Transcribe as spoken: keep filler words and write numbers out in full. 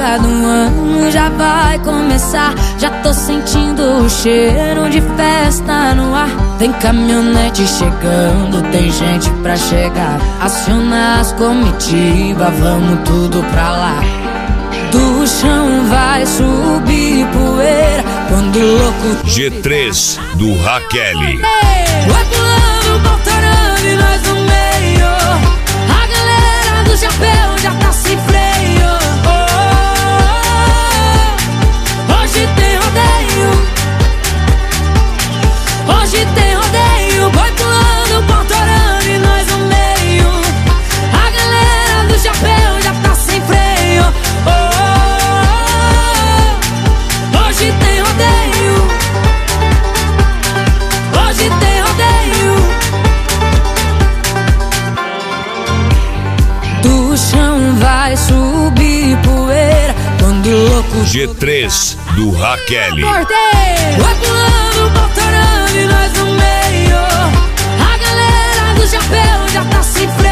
época do ano já vai começar. Já tô sentindo o cheiro de festa no ar. Tem caminhonete chegando, tem gente pra chegar. Aciona as comitivas, vamos tudo pra lá. Do chão vai subir poeira quando o louco... G três do Raquel. Vai pulando, voltando e nós no meio. A galera do chapéu já tá sem freio. Oh, hoje tem rodeio. Hoje tem rodeio. Vai pulando, voltando e nós no meio. A galera do chapéu já tá sem freio. Oh, hoje tem rodeio. Hoje tem rodeio. Do chão vai subir poeira quando o louco... G três do Raquel. Vai pulando, voltando e nós no meio. A galera do chapéu já tá sem freio.